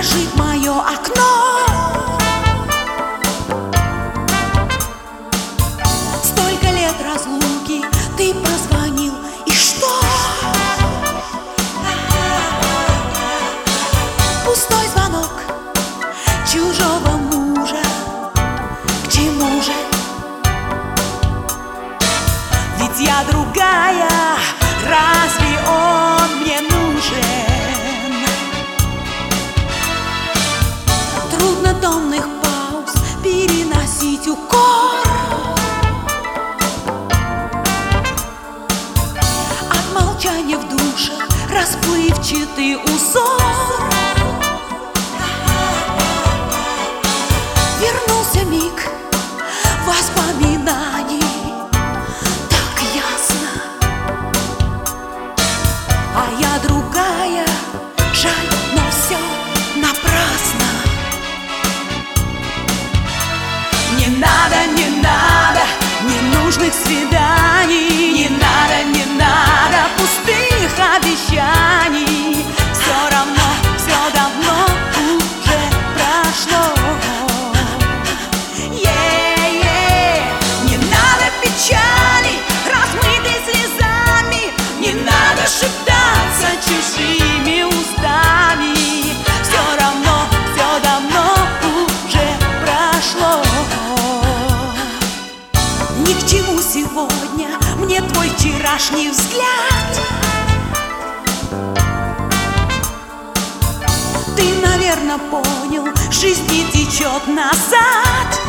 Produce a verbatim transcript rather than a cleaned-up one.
дрожит мое окно. Столько лет разлуки, ты позвонил, и что? Пустой звонок чужого мужа. К чему же? Ведь я другая, разве он мне нужен? Трудно томных пауз переносить укор. От молчания в душах расплывчатый узор. Вернулся миг воспоминаний, так ясно. А я другая, жаль, но все напрасно. Не надо, не надо ненужных свиданий, не надо, не надо пустых обещаний. Все равно, все давно уже прошло. Е-е. Не надо печали, размытой слезами, не надо шептаться чужими устами. Все равно, все давно уже прошло. Ни к чему сегодня мне твой вчерашний взгляд. Ты, наверное, понял, жизнь не течет назад.